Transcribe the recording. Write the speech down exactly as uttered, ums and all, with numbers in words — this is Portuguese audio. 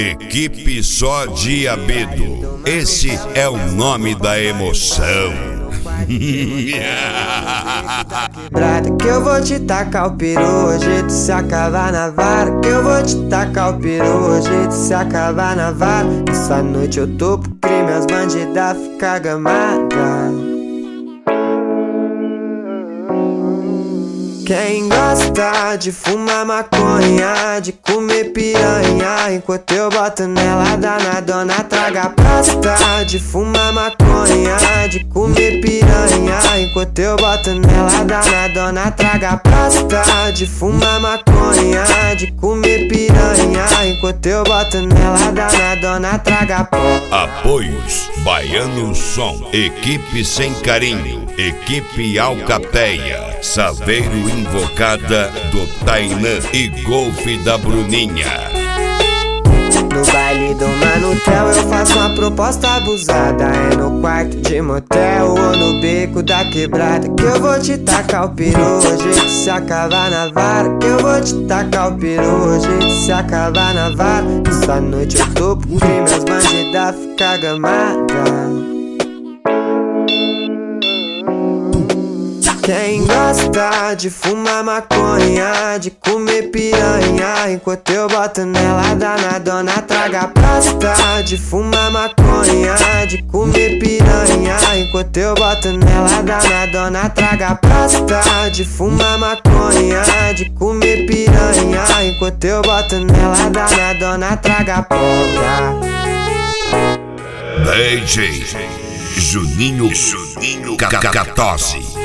Equipe Só Diabedo. Esse é o nome da emoção. Que eu vou te tacar o peru, hoje tu se acabar na vara. Que eu vou te tacar o peru, hoje tu se acabar na vara. Essa noite eu tô pro crime, as bandidas ficam gamadas. Quem gosta de fumar maconha, de comer piranha, enquanto eu boto nela danadona, traga pasta. De fumar maconha, de comer piranha, enquanto eu boto nela danadona, traga pasta. De fumar maconha, de comer piranha, enquanto eu boto nela danadona, traga pó. Apoios: Baiano Som, Equipe Sem Carinho, Equipe Alcateia, Saveiro Invocada do Tainã e Golfe da Bruninha. No baile do Manutel eu faço uma proposta abusada. É no quarto de motel ou no beco da quebrada que eu vou te tacar o peru, hoje tu se acabar na vara. Que eu vou te tacar o peru, hoje tu se acabar na vara. Essa noite eu tô pro crime, as bandidas ficam gamadas. Quem gosta de fumar maconha, de comer piranha, enquanto eu boto nela danadona, traga pasta. De fumar maconha, de comer piranha, enquanto eu boto nela danadona, traga pasta. De fumar maconha, de comer piranha, enquanto eu boto nela danadona, traga polga. D J Juninho Juninho Catose.